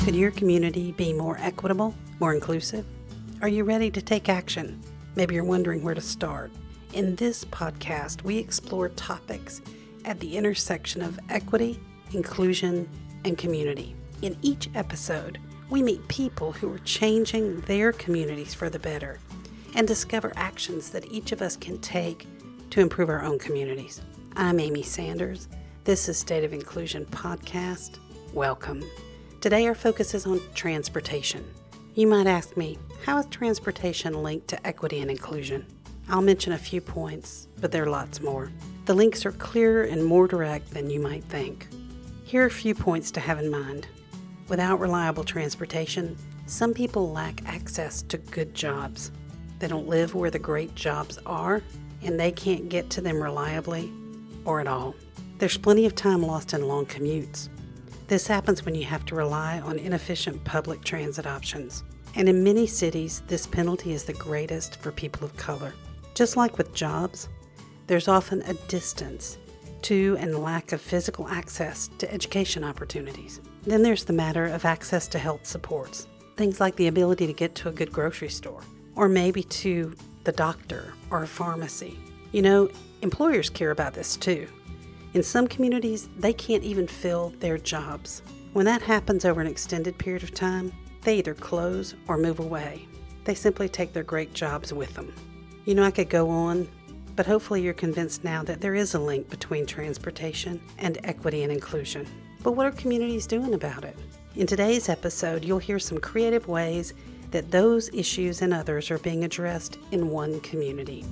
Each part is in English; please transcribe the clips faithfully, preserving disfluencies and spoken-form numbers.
Could your community be more equitable, more inclusive? Are you ready to take action? Maybe you're wondering where to start. In this podcast, we explore topics at the intersection of equity, inclusion, and community. In each episode, we meet people who are changing their communities for the better and discover actions that each of us can take to improve our own communities. I'm Amy Sanders. This is State of Inclusion Podcast. Welcome. Today our focus is on transportation. You might ask me, how is transportation linked to equity and inclusion? I'll mention a few points, but there are lots more. The links are clearer and more direct than you might think. Here are a few points to have in mind. Without reliable transportation, some people lack access to good jobs. They don't live where the great jobs are, and they can't get to them reliably or at all. There's plenty of time lost in long commutes. This happens when you have to rely on inefficient public transit options. And in many cities, this penalty is the greatest for people of color. Just like with jobs, there's often a distance to and lack of physical access to education opportunities. Then there's the matter of access to health supports. Things like the ability to get to a good grocery store, or maybe to the doctor or a pharmacy. You know, employers care about this too. In some communities, they can't even fill their jobs. When that happens over an extended period of time, they either close or move away. They simply take their great jobs with them. You know, I could go on, but hopefully you're convinced now that there is a link between transportation and equity and inclusion. But what are communities doing about it? In today's episode, you'll hear some creative ways that those issues and others are being addressed in one community.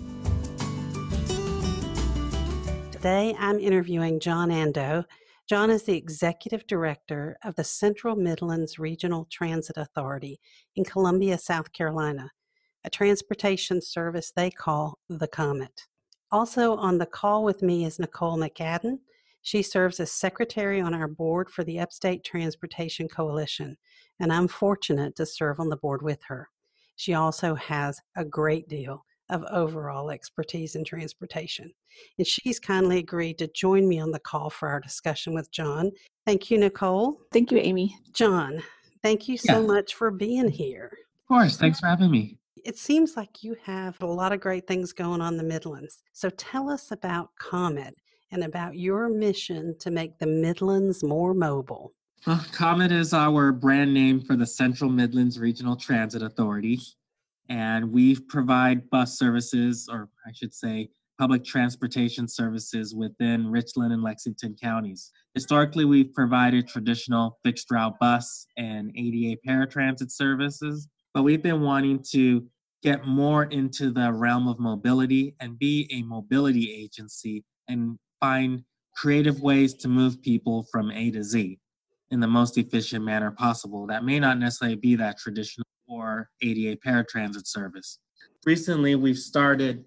Today, I'm interviewing John Ando. John is the Executive Director of the Central Midlands Regional Transit Authority in Columbia, South Carolina, a transportation service they call the Comet. Also on the call with me is Nicole McAdden. She serves as Secretary on our board for the Upstate Transportation Coalition, and I'm fortunate to serve on the board with her. She also has a great deal of overall expertise in transportation, and she's kindly agreed to join me on the call for our discussion with John. Thank you, Nicole. Thank you, Amy. John, thank you so Yeah. much for being here. Of course. Thanks for having me. It seems like you have a lot of great things going on in the Midlands. So tell us about Comet and about your mission to make the Midlands more mobile. Well, Comet is our brand name for the Central Midlands Regional Transit Authority, and we provide bus services, or I should say public transportation services within Richland and Lexington counties. Historically, we've provided traditional fixed route bus and A D A paratransit services, but we've been wanting to get more into the realm of mobility and be a mobility agency and find creative ways to move people from A to Z in the most efficient manner possible. That may not necessarily be that traditional or A D A paratransit service. Recently, we've started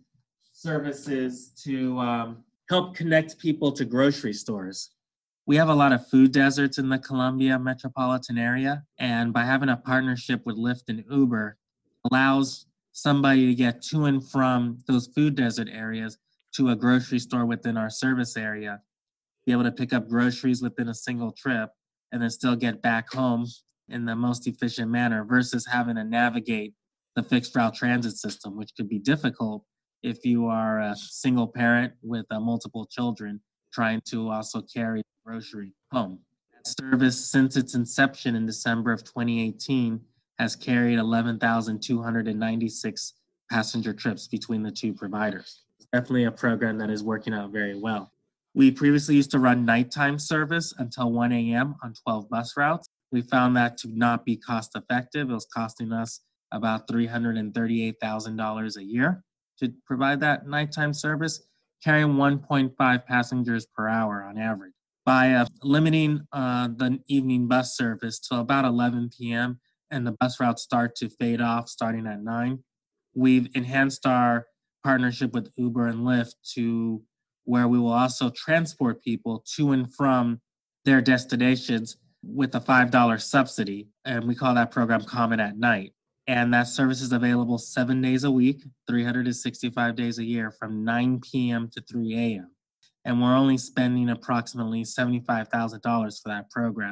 services to um, help connect people to grocery stores. We have a lot of food deserts in the Columbia metropolitan area, and by having a partnership with Lyft and Uber, allows somebody to get to and from those food desert areas to a grocery store within our service area, be able to pick up groceries within a single trip, and then still get back home in the most efficient manner versus having to navigate the fixed route transit system, which could be difficult if you are a single parent with uh, multiple children trying to also carry grocery home. That service, since its inception in December of twenty eighteen, has carried eleven thousand two hundred ninety-six passenger trips between the two providers. It's definitely a program that is working out very well. We previously used to run nighttime service until one a.m. on twelve bus routes. We found that to not be cost effective. It was costing us about three hundred thirty-eight thousand dollars a year to provide that nighttime service, carrying one point five passengers per hour on average. By uh, limiting uh, the evening bus service to about eleven p.m. and the bus routes start to fade off starting at nine, we've enhanced our partnership with Uber and Lyft to where we will also transport people to and from their destinations with a five dollars subsidy. And we call that program Comet at Night. And that service is available seven days a week, three hundred sixty-five days a year from nine p.m. to three a.m. And we're only spending approximately seventy-five thousand dollars for that program.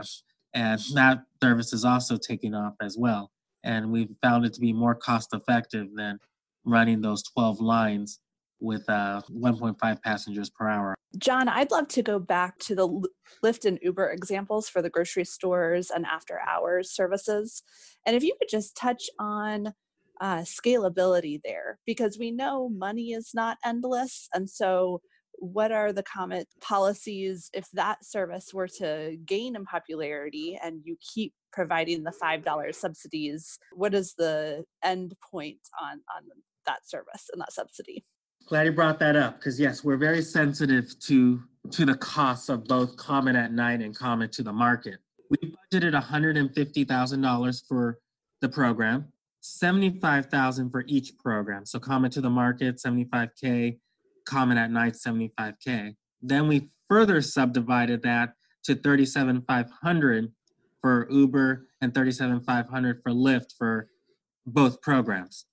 And that service is also taking off as well. And we've found it to be more cost effective than running those twelve lines with uh, one point five passengers per hour. John, I'd love to go back to the Lyft and Uber examples for the grocery stores and after hours services. And if you could just touch on uh, scalability there, because we know money is not endless. And so what are the Comet policies if that service were to gain in popularity and you keep providing the five dollars subsidies? What is the end point on, on that service and that subsidy? Glad you brought that up, because yes, we're very sensitive to, to the costs of both Comet at Night and Comet to the Market. We budgeted one hundred fifty thousand dollars for the program, seventy-five thousand dollars for each program. So Comet to the Market, seventy-five K, Comet at Night, seventy-five K. Then we further subdivided that to thirty-seven thousand five hundred dollars for Uber and thirty-seven thousand five hundred dollars for Lyft for both programs.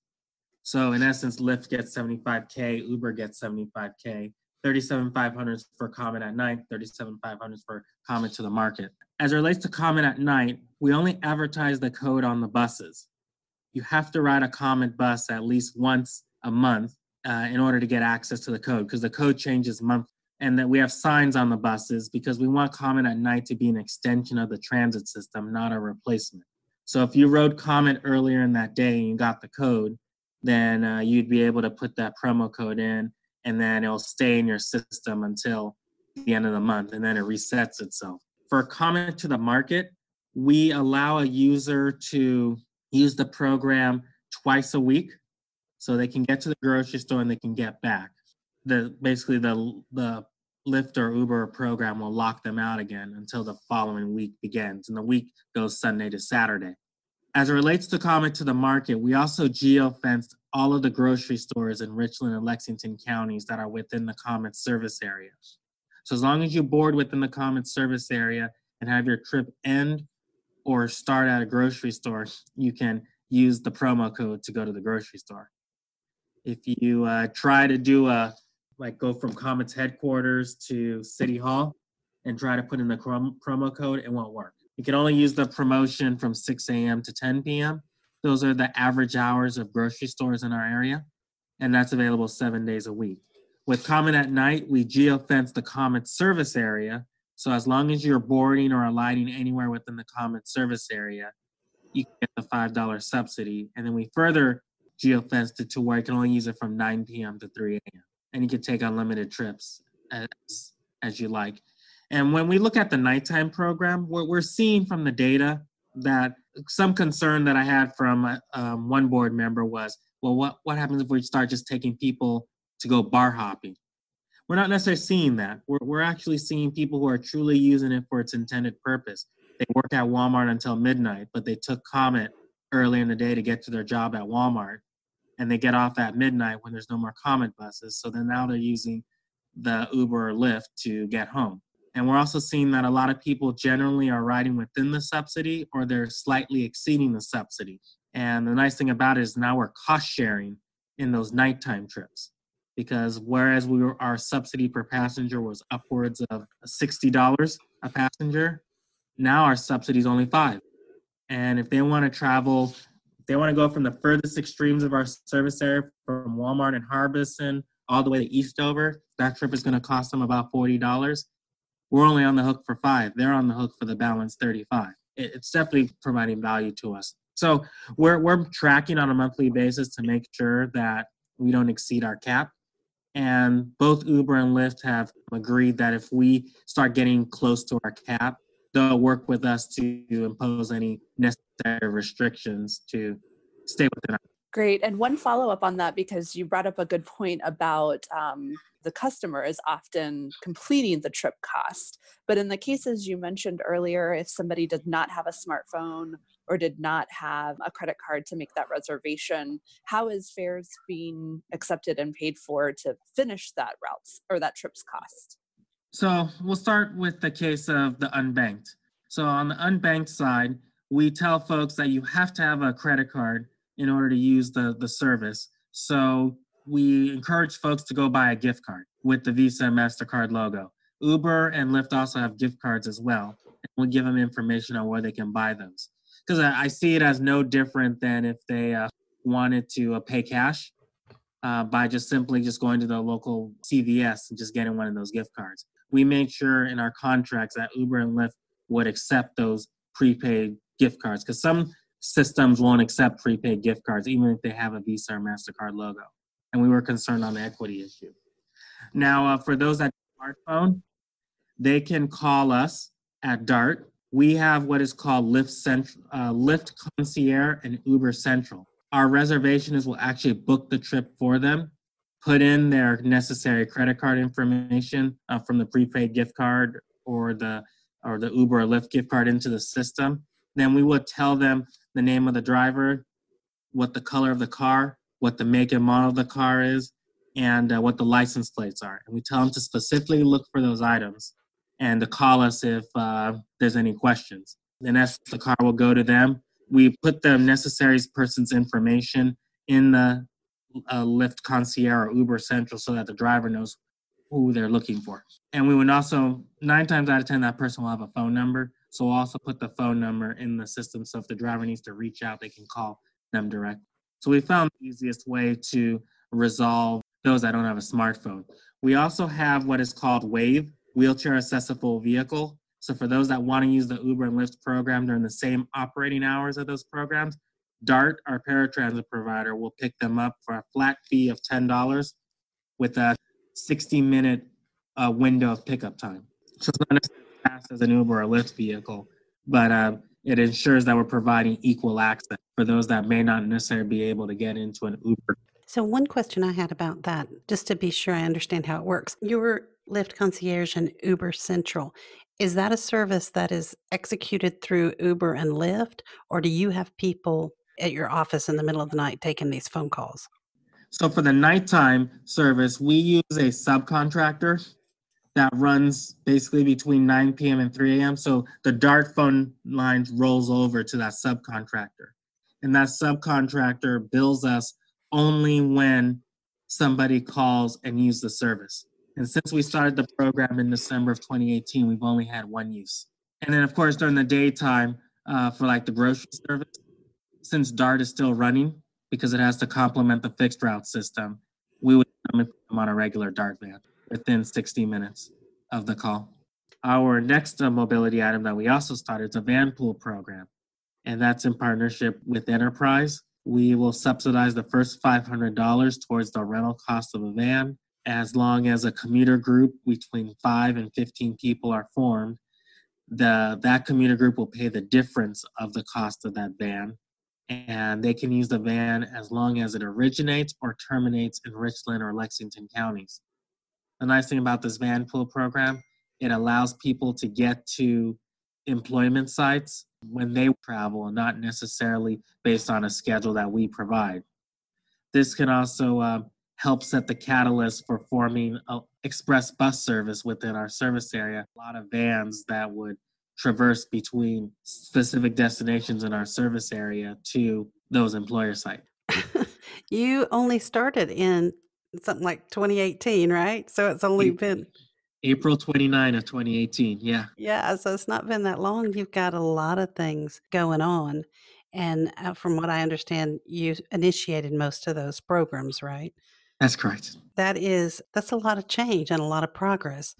So in essence, Lyft gets seventy-five K, Uber gets seventy-five K, thirty-seven thousand five hundred dollars for Comet at Night, thirty-seven thousand five hundred dollars for Comet to the Market. As it relates to Comet at Night, we only advertise the code on the buses. You have to ride a Comet bus at least once a month uh, in order to get access to the code, because the code changes monthly. And that we have signs on the buses because we want Comet at Night to be an extension of the transit system, not a replacement. So if you rode Comet earlier in that day and you got the code, then uh, you'd be able to put that promo code in, and then it'll stay in your system until the end of the month, and then it resets itself. For Comet to the Market, we allow a user to use the program twice a week, so they can get to the grocery store and they can get back. The basically the the Lyft or Uber program will lock them out again until the following week begins, and the week goes Sunday to Saturday. As it relates to Comet to the Market, we also geo-fenced all of the grocery stores in Richland and Lexington counties that are within the Comet service area. So as long as you board within the Comet service area and have your trip end or start at a grocery store, you can use the promo code to go to the grocery store. If you uh, try to do a, like go from Comet's headquarters to City Hall and try to put in the crom- promo code, it won't work. You can only use the promotion from six a.m. to ten p.m. Those are the average hours of grocery stores in our area, and that's available seven days a week. With Comet at Night, we geo-fence the Comet service area, so as long as you're boarding or alighting anywhere within the Comet service area, you can get the five dollars subsidy, and then we further geo-fenced it to where you can only use it from nine p.m. to three a.m., and you can take unlimited trips as, as you like. And when we look at the nighttime program, what we're seeing from the data that some concern that I had from um, one board member was, well, what, what happens if we start just taking people to go bar hopping? We're not necessarily seeing that. We're, we're actually seeing people who are truly using it for its intended purpose. They work at Walmart until midnight, but they took Comet early in the day to get to their job at Walmart, and they get off at midnight when there's no more Comet buses. So then now they're using the Uber or Lyft to get home. And we're also seeing that a lot of people generally are riding within the subsidy or they're slightly exceeding the subsidy. And the nice thing about it is now we're cost sharing in those nighttime trips, because whereas we were, our subsidy per passenger was upwards of sixty dollars a passenger, now our subsidy is only five. And if they want to travel, if they want to go from the furthest extremes of our service area, from Walmart and Harbison all the way to Eastover, that trip is going to cost them about forty dollars. We're only on the hook for five. They're on the hook for the balance thirty-five. It's definitely providing value to us. So we're we're tracking on a monthly basis to make sure that we don't exceed our cap. And both Uber and Lyft have agreed that if we start getting close to our cap, they'll work with us to impose any necessary restrictions to stay within our. Great. And one follow-up on that, because you brought up a good point about um, the customer is often completing the trip cost. But in the cases you mentioned earlier, if somebody did not have a smartphone or did not have a credit card to make that reservation, how is fares being accepted and paid for to finish that route or that trip's cost? So we'll start with the case of the unbanked. So on the unbanked side, we tell folks that you have to have a credit card in order to use the, the service. So we encourage folks to go buy a gift card with the Visa and MasterCard logo. Uber and Lyft also have gift cards as well. and we'll give them information on where they can buy those. Because I, I see it as no different than if they uh, wanted to uh, pay cash uh, by just simply just going to the local C V S and just getting one of those gift cards. We made sure in our contracts that Uber and Lyft would accept those prepaid gift cards, because some systems won't accept prepaid gift cards, even if they have a Visa or MasterCard logo. And we were concerned on the equity issue. Now, uh, for those that have a smartphone, they can call us at DART. We have what is called Lyft, Central, uh, Lyft Concierge and Uber Central. Our reservationist will actually book the trip for them, put in their necessary credit card information uh, from the prepaid gift card or the or the Uber or Lyft gift card into the system. Then we would tell them the name of the driver, what the color of the car, what the make and model of the car is, and uh, what the license plates are. And we tell them to specifically look for those items and to call us if uh, there's any questions. Then as the car will go to them, we put the necessary person's information in the uh, Lyft Concierge or Uber Central so that the driver knows who they're looking for. And we would also, nine times out of ten, that person will have a phone number. So we'll also put the phone number in the system. So if the driver needs to reach out, they can call them directly. So we found the easiest way to resolve those that don't have a smartphone. We also have what is called WAVE, Wheelchair Accessible Vehicle. So for those that want to use the Uber and Lyft program during the same operating hours of those programs, DART, our paratransit provider, will pick them up for a flat fee of ten dollars with a sixty minute uh, window of pickup time. So it's not necessarily as fast as an Uber or Lyft vehicle, but uh, it ensures that we're providing equal access for those that may not necessarily be able to get into an Uber. So one question I had about that, just to be sure I understand how it works. Your Lyft Concierge and Uber Central, is that a service that is executed through Uber and Lyft, or do you have people at your office in the middle of the night taking these phone calls? So for the nighttime service, we use a subcontractor that runs basically between nine p.m. and three a.m. So the DART phone lines rolls over to that subcontractor. And that subcontractor bills us only when somebody calls and uses the service. And since we started the program in December of twenty eighteen, we've only had one use. And then, of course, during the daytime, uh, for like the grocery service, since DART is still running, because it has to complement the fixed route system, we would come and put them on a regular DART van within sixty minutes of the call. Our next uh, mobility item that we also started is a van pool program, and that's in partnership with Enterprise. We will subsidize the first five hundred dollars towards the rental cost of a van. As long as a commuter group between five and fifteen people are formed, the that commuter group will pay the difference of the cost of that van. And they can use the van as long as it originates or terminates in Richland or Lexington counties. The nice thing about this van pool program, it allows people to get to employment sites when they travel and not necessarily based on a schedule that we provide. This can also uh, help set the catalyst for forming an express bus service within our service area. A lot of vans that would traverse between specific destinations in our service area to those employer sites. You only started in something like twenty eighteen, right? So it's only been April twenty-ninth of twenty eighteen, yeah. Yeah, so it's not been that long. You've got a lot of things going on. And uh, from what I understand, you initiated most of those programs, right? That's correct. That is, that's a lot of change and a lot of progress.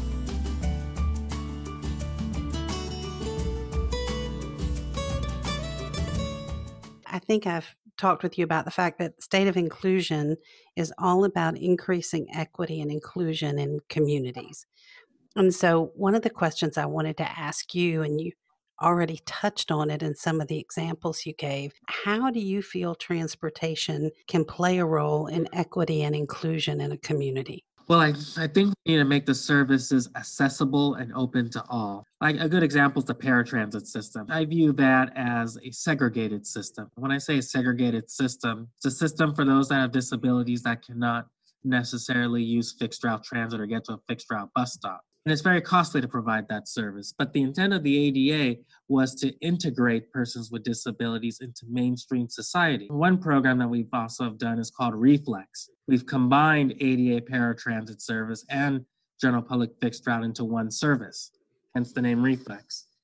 I think I've talked with you about the fact that State of Inclusion is all about increasing equity and inclusion in communities. And so one of the questions I wanted to ask you, and you already touched on it in some of the examples you gave, how do you feel transportation can play a role in equity and inclusion in a community? Well, I, I think we need to make the services accessible and open to all. Like a good example is the paratransit system. I view that as a segregated system. When I say a segregated system, it's a system for those that have disabilities that cannot necessarily use fixed route transit or get to a fixed route bus stop. And it's very costly to provide that service. But the intent of the A D A was to integrate persons with disabilities into mainstream society. One program that we've also done is called Reflex. We've combined A D A paratransit service and general public fixed route into one service, hence the name Reflex.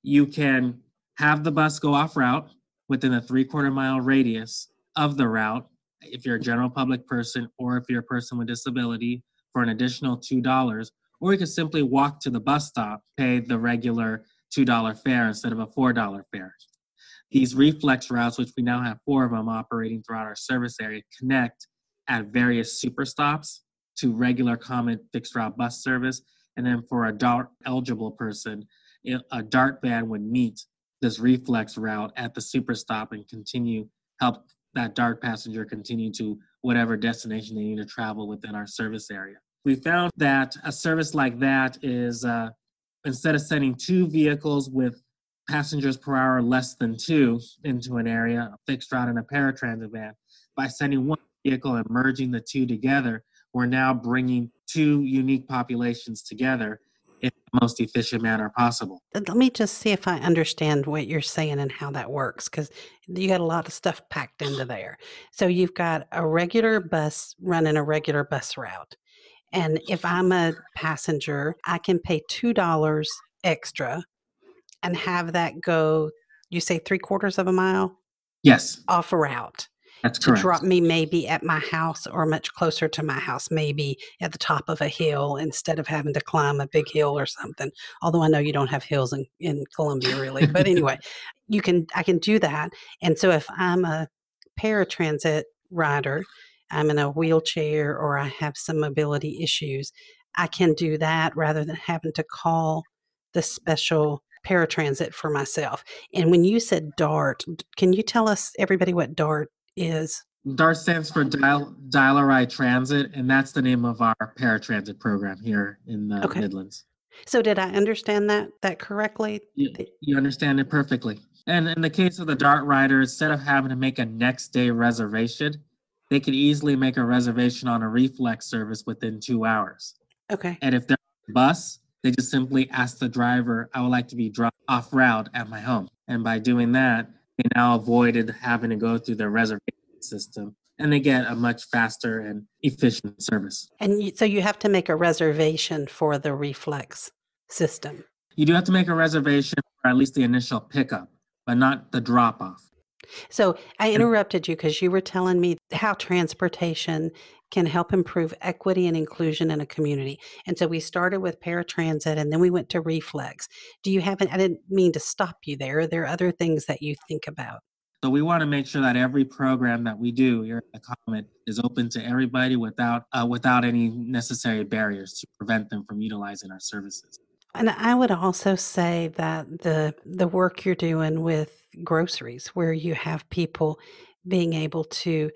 you can have the bus go off route within a three quarter mile radius of the route if you're a general public person or if you're a person with disability for an additional two dollars, or you can simply walk to the bus stop, pay the regular two dollars fare instead of a four dollars fare. These reflex routes, which we now have four of them operating throughout our service area, connect at various super stops to regular common fixed route bus service. And then for a DART eligible person, a DART van would meet this reflex route at the super stop and continue, help that DART passenger continue to whatever destination they need to travel within our service area. We found that a service like that is, uh, instead of sending two vehicles with passengers per hour less than two into an area, a fixed route and a paratransit van, by sending one vehicle and merging the two together, we're now bringing two unique populations together in the most efficient manner possible. Let me just see if I understand what you're saying and how that works, because you got a lot of stuff packed into there. So you've got a regular bus running a regular bus route. And if I'm a passenger, I can pay two dollars extra and have that go, you say three quarters of a mile? Yes. Off a route. That's to correct. drop me maybe at my house or much closer to my house, maybe at the top of a hill instead of having to climb a big hill or something. Although I know you don't have hills in, in Columbia really. But anyway, you can I can do that. And so if I'm a paratransit rider, I'm in a wheelchair or I have some mobility issues, I can do that rather than having to call the special paratransit for myself. And when you said DART, can you tell us, everybody, what DART is? DART stands for Dial, Dial-A-Ride Transit, and that's the name of our paratransit program here in the Okay. Midlands. So did I understand that that correctly? You, you understand it perfectly. And in the case of the DART rider, instead of having to make a next day reservation, they could easily make a reservation on a reflex service within two hours. Okay. And if they're on a bus, they just simply ask the driver, I would like to be dropped off route at my home. And by doing that, they now avoided having to go through the reservation system, and they get a much faster and efficient service. And you, so you have to make a reservation for the reflex system. You do have to make a reservation for at least the initial pickup, but not the drop-off. So I interrupted you because you were telling me how transportation can help improve equity and inclusion in a community. And so we started with paratransit and then we went to reflex. Do you have, an, I didn't mean to stop you there. Are there other things that you think about? So we want to make sure that every program that we do here at the Comet is open to everybody without uh, without any necessary barriers to prevent them from utilizing our services. And I would also say that the the work you're doing with groceries, where you have people being able to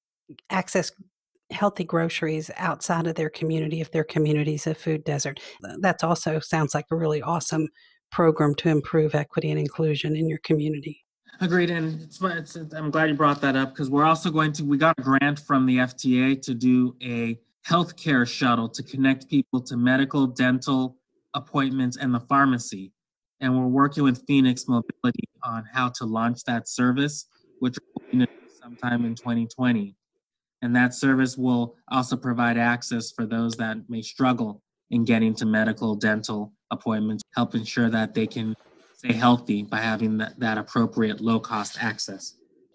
access healthy groceries outside of their community, if their community's a food desert, that's also sounds like a really awesome program to improve equity and inclusion in your community. Agreed, and it's, it's, I'm glad you brought that up because we're also going to, we got a grant from the F T A to do a healthcare shuttle to connect people to medical, dental appointments and the pharmacy. And we're working with Phoenix Mobility on how to launch that service, which we're hoping to do sometime in twenty twenty. And that service will also provide access for those that may struggle in getting to medical, dental appointments, help ensure that they can stay healthy by having that, that appropriate low-cost access.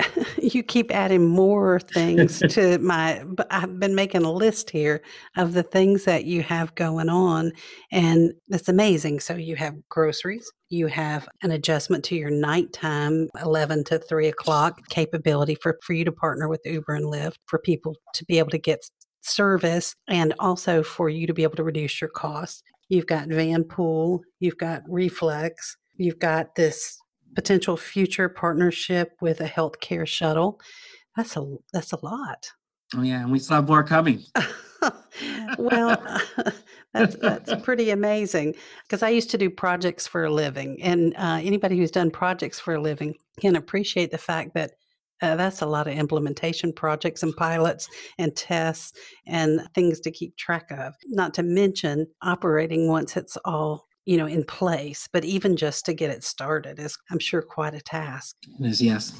You keep adding more things to my, but I've been making a list here of the things that you have going on, and it's amazing. So you have groceries, you have an adjustment to your nighttime, eleven to three o'clock capability for, for you to partner with Uber and Lyft, for people to be able to get service, and also for you to be able to reduce your costs. You've got van pool, you've got reflex, you've got this potential future partnership with a healthcare shuttle. That's a that's a lot. Oh yeah, and we still have more coming. Well, that's that's pretty amazing because I used to do projects for a living, and uh, anybody who's done projects for a living can appreciate the fact that uh, that's a lot of implementation projects and pilots and tests and things to keep track of. Not to mention operating once it's all, you know, in place, but even just to get it started is, I'm sure, quite a task. It is, yes.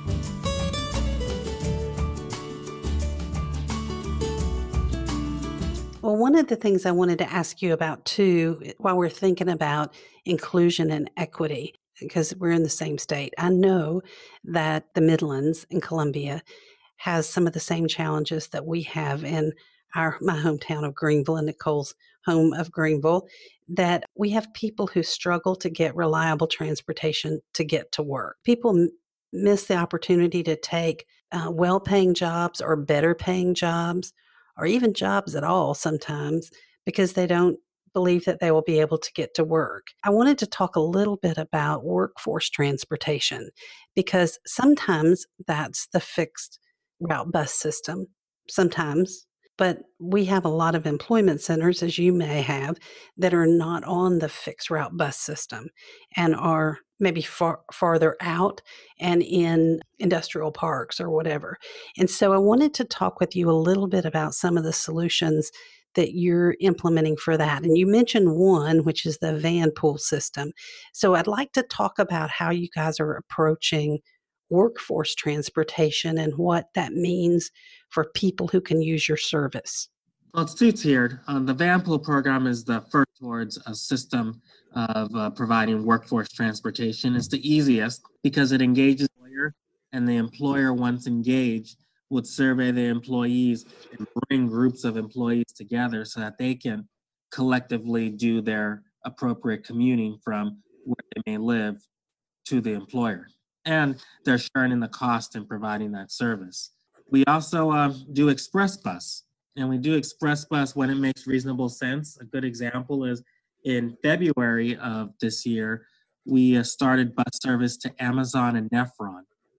Well, one of the things I wanted to ask you about too, while we're thinking about inclusion and equity, because we're in the same state. I know that the Midlands in Columbia has some of the same challenges that we have in our my hometown of Greenville and Nicole's home of Greenville, that we have people who struggle to get reliable transportation to get to work. People m- miss the opportunity to take uh, well-paying jobs or better-paying jobs, or even jobs at all sometimes, because they don't believe that they will be able to get to work. I wanted to talk a little bit about workforce transportation because sometimes that's the fixed route bus system, sometimes. But we have a lot of employment centers, as you may have, that are not on the fixed route bus system and are maybe far farther out and in industrial parks or whatever. And so I wanted to talk with you a little bit about some of the solutions that you're implementing for that. And you mentioned one, which is the van pool system. So I'd like to talk about how you guys are approaching workforce transportation and what that means for people who can use your service. Well, it's two-tiered. Uh, the van pool program is the first towards a system of uh, providing workforce transportation. It's the easiest because it engages the employer, and the employer, once engaged, would survey the employees and bring groups of employees together so that they can collectively do their appropriate commuting from where they may live to the employer. And they're sharing in the cost in providing that service. We also uh, do express bus, and we do express bus when it makes reasonable sense. A good example is in February of this year, we uh, started bus service to Amazon and Nephron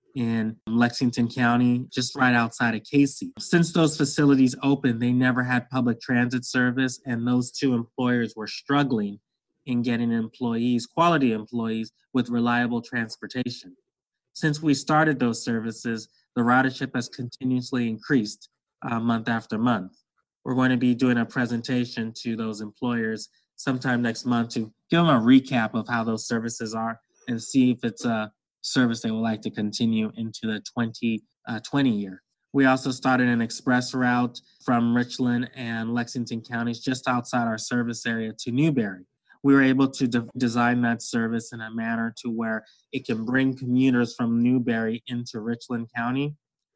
in Lexington County, just right outside of Casey. Since those facilities opened, they never had public transit service, and those two employers were struggling in getting employees, quality employees, with reliable transportation. Since we started those services, the ridership has continuously increased uh, month after month. We're going to be doing a presentation to those employers sometime next month to give them a recap of how those services are and see if it's a service they would like to continue into the twenty twenty year. We also started an express route from Richland and Lexington counties just outside our service area to Newberry. We were able to de- design that service in a manner to where it can bring commuters from Newberry into Richland County.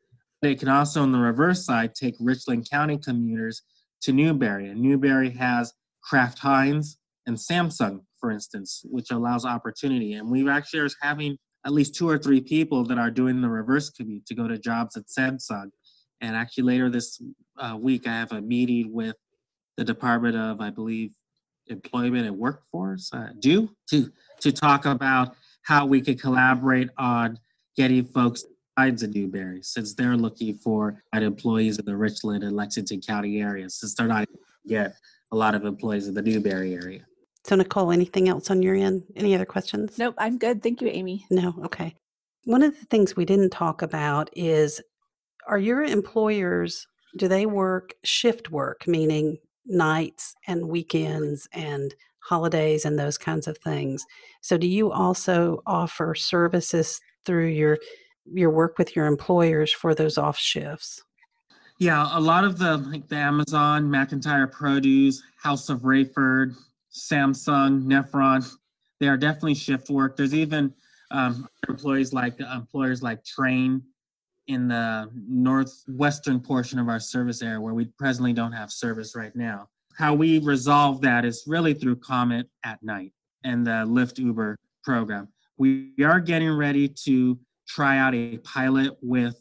It can also, on the reverse side, take Richland County commuters to Newberry. And Newberry has Kraft Heinz and Samsung, for instance, which allows opportunity. And we actually are having at least two or three people that are doing the reverse commute to go to jobs at Samsung. And actually later this uh, week, I have a meeting with the Department of, I believe, Employment and Workforce, uh, do to to talk about how we could collaborate on getting folks sides of Newberry, since they're looking for employees in the Richland and Lexington County areas, since they're not able to get a lot of employees in the Newberry area. So Nicole, anything else on your end? Any other questions? Nope, I'm good. Thank you, Amy. No? Okay. One of the things we didn't talk about is, are your employers, do they work shift work, meaning nights and weekends and holidays and those kinds of things? So do you also offer services through your your work with your employers for those off shifts? Yeah, a lot of the like the Amazon, McIntyre Produce, House of Rayford, Samsung, Nephron, they are definitely shift work. There's even um, employees like uh, employers like Train in the northwestern portion of our service area where we presently don't have service right now. How we resolve that is really through Comet at night and the Lyft Uber program. We are getting ready to try out a pilot with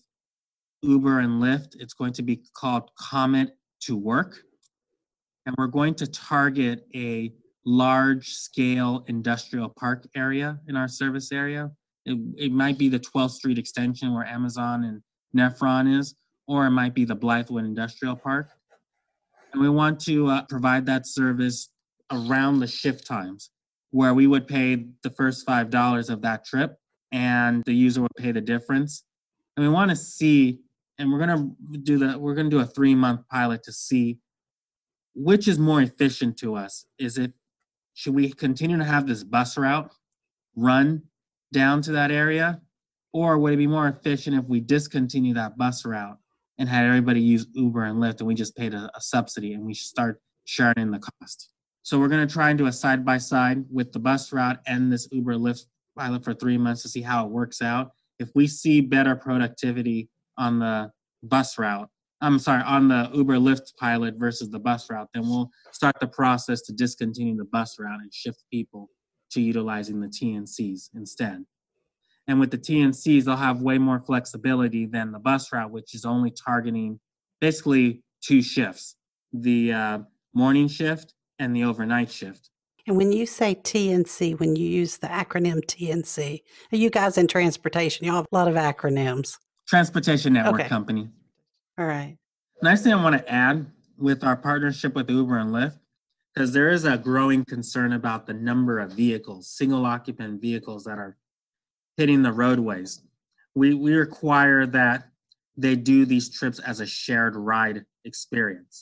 Uber and Lyft. It's going to be called Comet to Work. And we're going to target a large scale industrial park area in our service area. It, it might be the twelfth Street extension where Amazon and Nephron is, or it might be the Blythewood Industrial Park. And we want to uh, provide that service around the shift times, where we would pay the first five dollars of that trip and the user would pay the difference. And we want to see, and we're going to do the, we're going to do a three month pilot to see which is more efficient to us. Is it, should we continue to have this bus route run down to that area? Or would it be more efficient if we discontinue that bus route and had everybody use Uber and Lyft and we just paid a, a subsidy and we start sharing in the cost? So we're going to try and do a side by side with the bus route and this Uber Lyft pilot for three months to see how it works out. If we see better productivity on the bus route, I'm sorry, on the Uber Lyft pilot versus the bus route, then we'll start the process to discontinue the bus route and shift people to utilizing the T N Cs instead. And with the T N Cs, they'll have way more flexibility than the bus route, which is only targeting basically two shifts, the uh, morning shift and the overnight shift. And when you say T N C, when you use the acronym T N C, are you guys in transportation? You all have a lot of acronyms. Transportation Network Okay. Company. All right. Nice thing I want to add with our partnership with Uber and Lyft, because there is a growing concern about the number of vehicles, single occupant vehicles that are hitting the roadways. We, we require that they do these trips as a shared ride experience.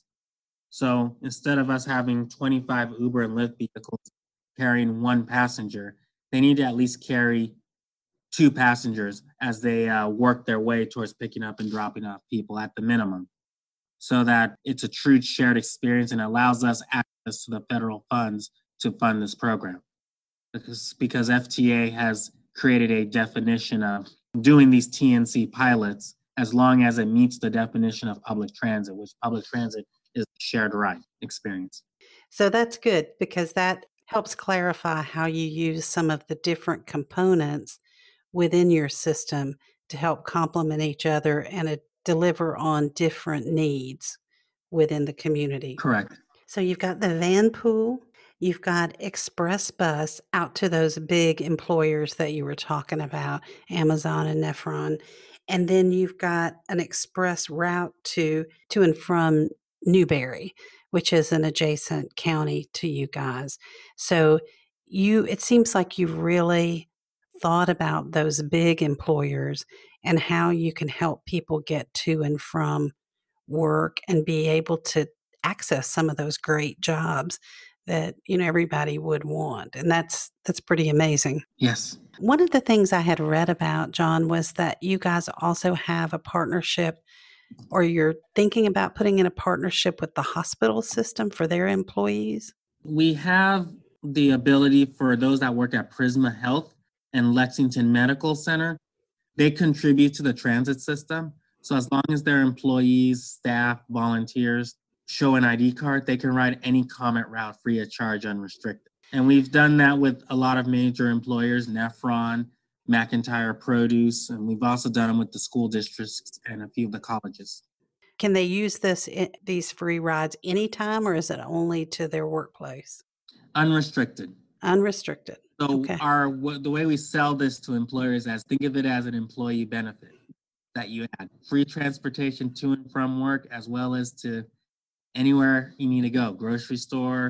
So instead of us having twenty-five Uber and Lyft vehicles carrying one passenger, they need to at least carry two passengers as they uh, work their way towards picking up and dropping off people at the minimum, so that it's a true shared experience and allows us access to the federal funds to fund this program. Because, because F T A has created a definition of doing these T N C pilots as long as it meets the definition of public transit, which public transit is a shared ride experience. So that's good, because that helps clarify how you use some of the different components within your system to help complement each other and uh, deliver on different needs within the community. Correct. So you've got the van pool, you've got express bus out to those big employers that you were talking about, Amazon and Nephron, and then you've got an express route to to and from Newberry, which is an adjacent county to you guys. So you it seems like you've really thought about those big employers and how you can help people get to and from work and be able to access some of those great jobs that, you know, everybody would want. And that's that's pretty amazing. Yes. One of the things I had read about, John, was that you guys also have a partnership, or you're thinking about putting in a partnership with the hospital system for their employees. We have the ability for those that work at Prisma Health and Lexington Medical Center. They contribute to the transit system. So as long as their employees, staff, volunteers show an I D card, they can ride any Comet route free of charge, unrestricted. And we've done that with a lot of major employers, Nephron, McIntyre Produce, and we've also done them with the school districts and a few of the colleges. Can they use this these free rides anytime, or is it only to their workplace? Unrestricted. Unrestricted. So Okay. our what, the way we sell this to employers as think of it as an employee benefit that you add free transportation to and from work, as well as to anywhere you need to go, grocery store,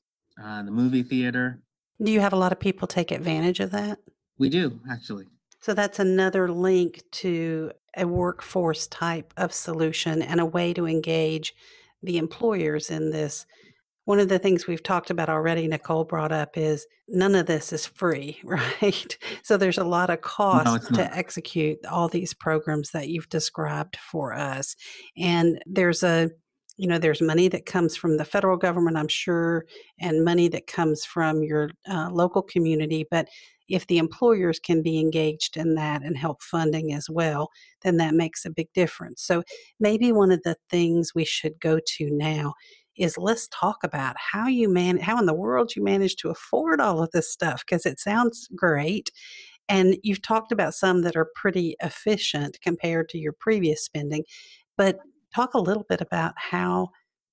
uh, the movie theater. Do you have a lot of people take advantage of that? We do, actually. So that's another link to a workforce type of solution and a way to engage the employers in this. One of the things we've talked about already, Nicole brought up, is none of this is free, right? So there's a lot of No, cost it's not. to execute all these programs that you've described for us. And there's a, you know, there's money that comes from the federal government, I'm sure, and money that comes from your uh, local community. But if the employers can be engaged in that and help funding as well, then that makes a big difference. So maybe one of the things we should go to now is let's talk about how you man how in the world you manage to afford all of this stuff, because it sounds great. And you've talked about some that are pretty efficient compared to your previous spending. But talk a little bit about how,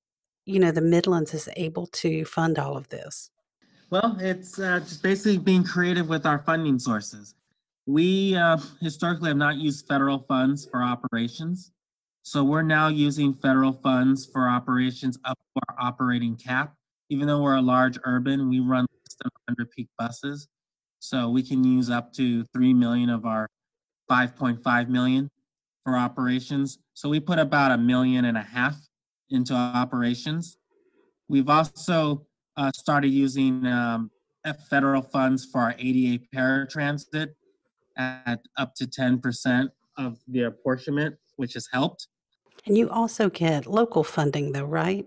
you know, the Midlands is able to fund all of this. Well, it's uh, just basically being creative with our funding sources. We uh, historically have not used federal funds for operations. So we're now using federal funds for operations up to our operating cap. Even though we're a large urban, we run less than one hundred peak buses. So we can use up to three million of our five point five million for operations. So we put about a million and a half into operations. We've also uh, started using um, federal funds for our A D A paratransit at up to ten percent of the apportionment, which has helped. And you also get local funding, though, right?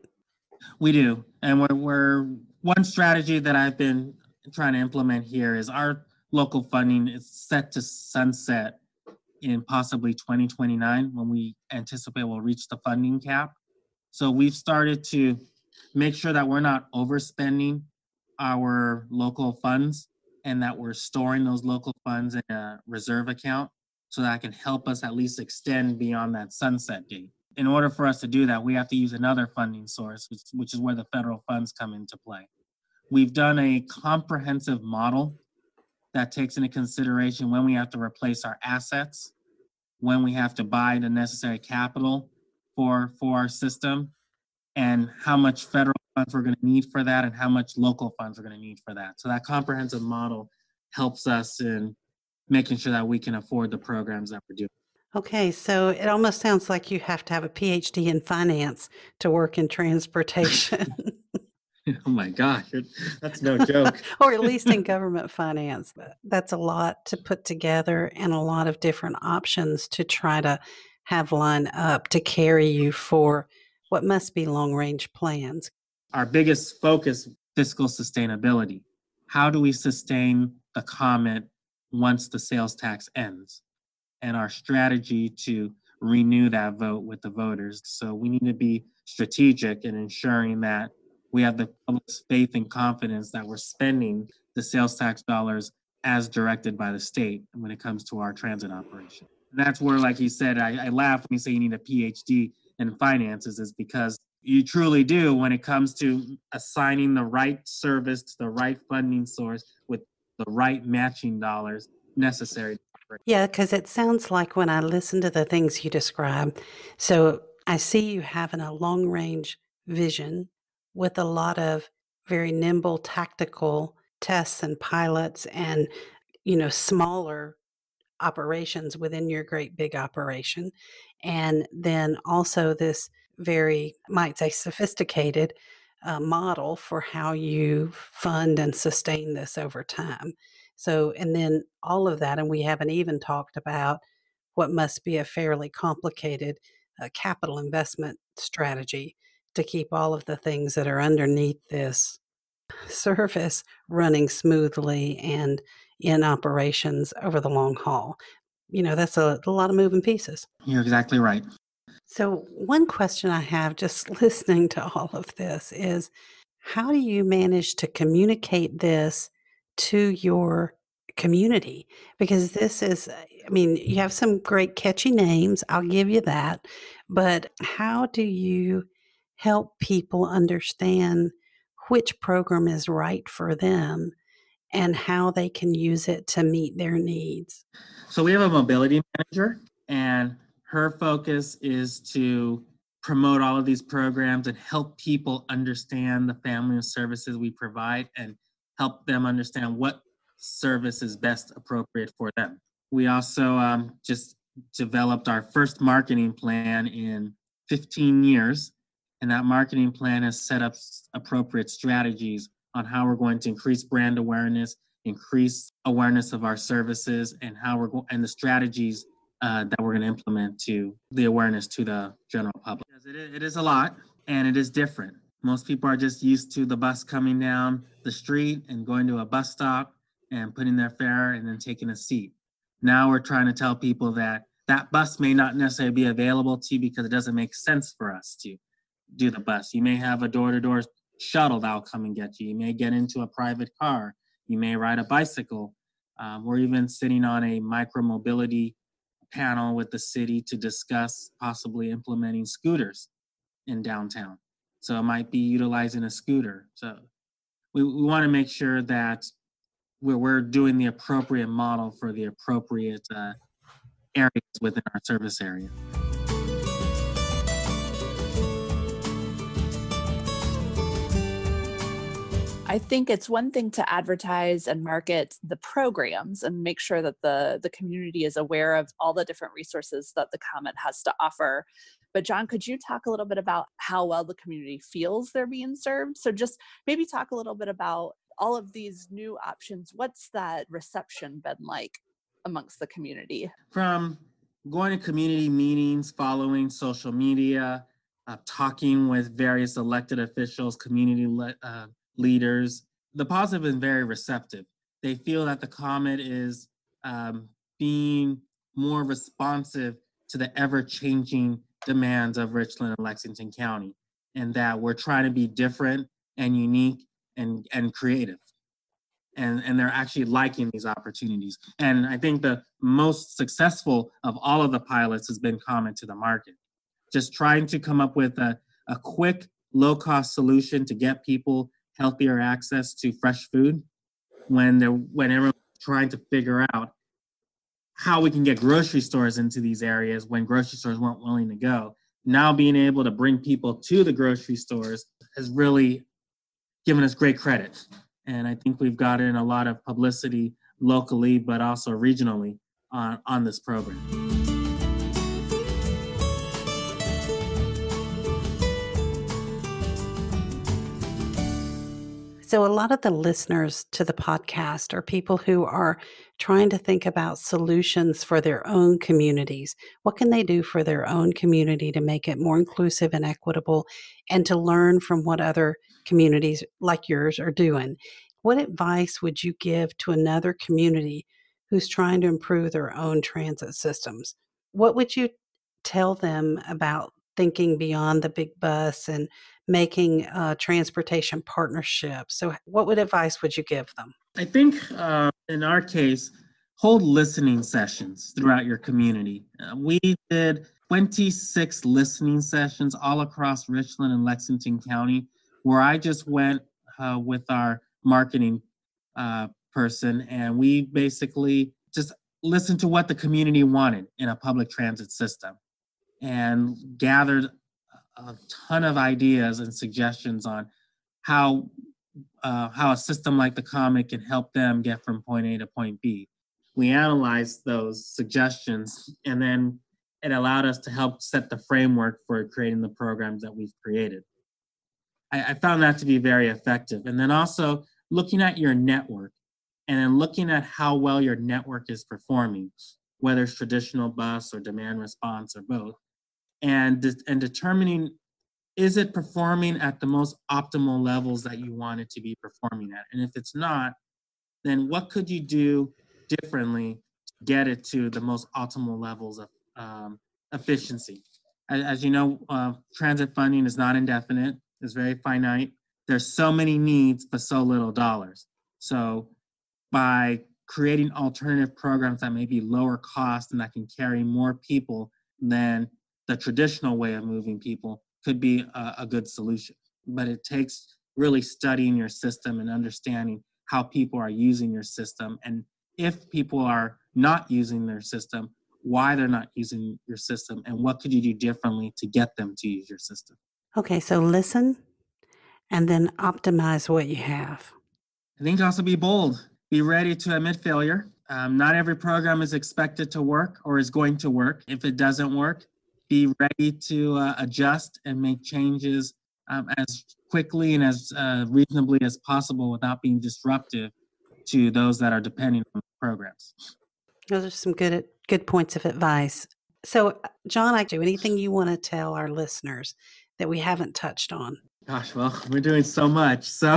We do. And we're, we're one strategy that I've been trying to implement here is our local funding is set to sunset in possibly twenty twenty-nine when we anticipate we'll reach the funding cap. So we've started to make sure that we're not overspending our local funds and that we're storing those local funds in a reserve account so that can help us at least extend beyond that sunset date. In order for us to do that, we have to use another funding source, which, which is where the federal funds come into play. We've done a comprehensive model that takes into consideration when we have to replace our assets, when we have to buy the necessary capital for, for our system, and how much federal funds we're going to need for that and how much local funds we're going to need for that. So that comprehensive model helps us in making sure that we can afford the programs that we're doing. Okay, so it almost sounds like you have to have a P H D in finance to work in transportation. Oh my gosh, that's no joke. Or at least in government finance. That's a lot to put together and a lot of different options to try to have line up to carry you for what must be long-range plans. Our biggest focus, fiscal sustainability. How do we sustain the COMET once the sales tax ends? And our strategy to renew that vote with the voters. So we need to be strategic in ensuring that we have the public's faith and confidence that we're spending the sales tax dollars as directed by the state when it comes to our transit operation. And that's where, like you said, I, I laugh when you say you need a P H D in finances, is because you truly do when it comes to assigning the right service to the right funding source with the right matching dollars necessary. Yeah, because it sounds like when I listen to the things you describe, so I see you having a long range vision with a lot of very nimble tactical tests and pilots and, you know, smaller operations within your great big operation. And then also this very, might say, sophisticated uh, model for how you fund and sustain this over time. So, and then all of that, and we haven't even talked about what must be a fairly complicated uh, capital investment strategy to keep all of the things that are underneath this service running smoothly and in operations over the long haul. You know, that's a, a lot of moving pieces. You're exactly right. So, one question I have just listening to all of this is how do you manage to communicate this to your community? Because this is, I mean, you have some great catchy names, I'll give you that, but how do you help people understand which program is right for them and how they can use it to meet their needs? So we have a mobility manager, and her focus is to promote all of these programs and help people understand the family of services we provide and help them understand what service is best appropriate for them. We also um, just developed our first marketing plan in fifteen years, and that marketing plan has set up appropriate strategies on how we're going to increase brand awareness, increase awareness of our services, and how we're going, and the strategies uh, that we're going to implement to the awareness to the general public. It is, it is a lot, and it is different. Most people are just used to the bus coming down the street and going to a bus stop and putting their fare and then taking a seat. Now we're trying to tell people that that bus may not necessarily be available to you because it doesn't make sense for us to do the bus. You may have a door-to-door shuttle that'll come and get you. You may get into a private car. You may ride a bicycle. Um, we're even sitting on a micro-mobility panel with the city to discuss possibly implementing scooters in downtown. So it might be utilizing a scooter. So we, we want to make sure that we're, we're doing the appropriate model for the appropriate uh, areas within our service area. I think it's one thing to advertise and market the programs and make sure that the, the community is aware of all the different resources that the COMET has to offer. But John, could you talk a little bit about how well the community feels they're being served? So just maybe talk a little bit about all of these new options. What's that reception been like amongst the community? From going to community meetings, following social media, uh, talking with various elected officials, community le- uh, leaders, the positive has been very receptive. they feel that the Comet is um, being more responsive to the ever-changing demands of Richland and Lexington County, and that we're trying to be different and unique and, and creative. And, and they're actually liking these opportunities. And I think the most successful of all of the pilots has been Comet to the Market. Just trying to come up with a, a quick, low-cost solution to get people healthier access to fresh food when they're when everyone's trying to figure out how we can get grocery stores into these areas when grocery stores weren't willing to go. Now being able to bring people to the grocery stores has really given us great credit. And I think we've gotten a lot of publicity locally, but also regionally on, on this program. So a lot of the listeners to the podcast are people who are trying to think about solutions for their own communities. What can they do for their own community to make it more inclusive and equitable, and to learn from what other communities like yours are doing? What advice would you give to another community who's trying to improve their own transit systems? What would you tell them about thinking beyond the big bus and making uh, transportation partnerships? So what would advice would you give them? I think uh, in our case, hold listening sessions throughout your community. Uh, we did twenty-six listening sessions all across Richland and Lexington County, where I just went uh, with our marketing uh, person, and we basically just listened to what the community wanted in a public transit system and gathered a ton of ideas and suggestions on how uh, how a system like the Comet can help them get from point A to point B. We analyzed those suggestions, and then it allowed us to help set the framework for creating the programs that we've created. I, I found that to be very effective. And then also looking at your network and then looking at how well your network is performing, whether it's traditional bus or demand response or both, and, de- and determining, is it performing at the most optimal levels that you want it to be performing at? And if it's not, then what could you do differently to get it to the most optimal levels of um, efficiency? As, as you know, uh, transit funding is not indefinite, it's very finite. There's so many needs, but so little dollars. So by creating alternative programs that may be lower cost and that can carry more people than the traditional way of moving people could be a, a good solution. But it takes really studying your system and understanding how people are using your system. And if people are not using their system, why they're not using your system, and what could you do differently to get them to use your system. Okay, so listen and then optimize what you have. I think also be bold. Be ready to admit failure. Um, not every program is expected to work or is going to work. If it doesn't work, be ready to uh, adjust and make changes um, as quickly and as uh, reasonably as possible without being disruptive to those that are depending on the programs. Those are some good good points of advice. So, John, I do anything you want to tell our listeners that we haven't touched on? Gosh, well, we're doing so much. So,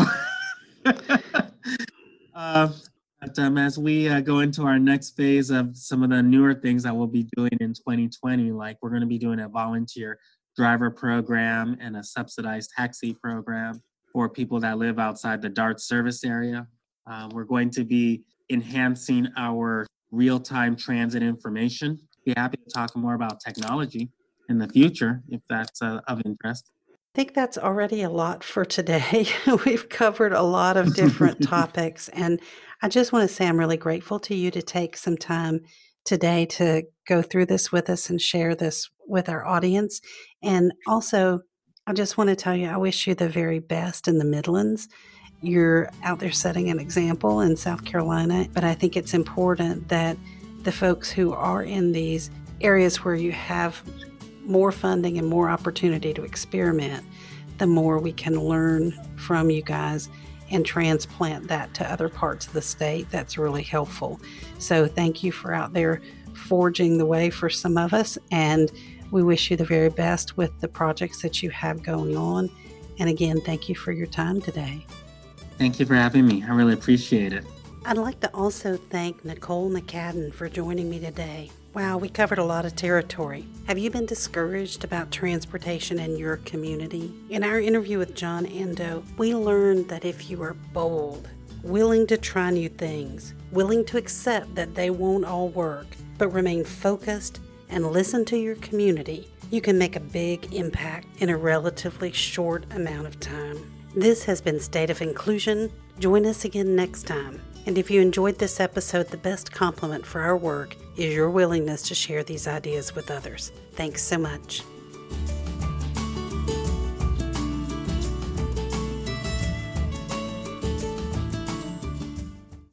uh, but, um, as we uh, go into our next phase of some of the newer things that we'll be doing in twenty twenty, like we're going to be doing a volunteer driver program and a subsidized taxi program for people that live outside the DART service area. Uh, we're going to be enhancing our real-time transit information. Be happy to talk more about technology in the future if that's uh, of interest. I think that's already a lot for today. We've covered a lot of different topics, and I just want to say I'm really grateful to you to take some time today to go through this with us and share this with our audience. And also, I just want to tell you, I wish you the very best in the Midlands. You're out there setting an example in South Carolina, but I think it's important that the folks who are in these areas where you have more funding and more opportunity to experiment, the more we can learn from you guys and transplant that to other parts of the state. That's really helpful. So thank you for out there forging the way for some of us, and we wish you the very best with the projects that you have going on. And again, thank you for your time today. Thank you for having me. I really appreciate it. I'd like to also thank Nicole McCadden for joining me today. Wow, we covered a lot of territory. Have you been discouraged about transportation in your community? In our interview with John Ando, we learned that if you are bold, willing to try new things, willing to accept that they won't all work, but remain focused and listen to your community, you can make a big impact in a relatively short amount of time. This has been State of Inclusion. Join us again next time. And if you enjoyed this episode, the best compliment for our work is your willingness to share these ideas with others. Thanks so much.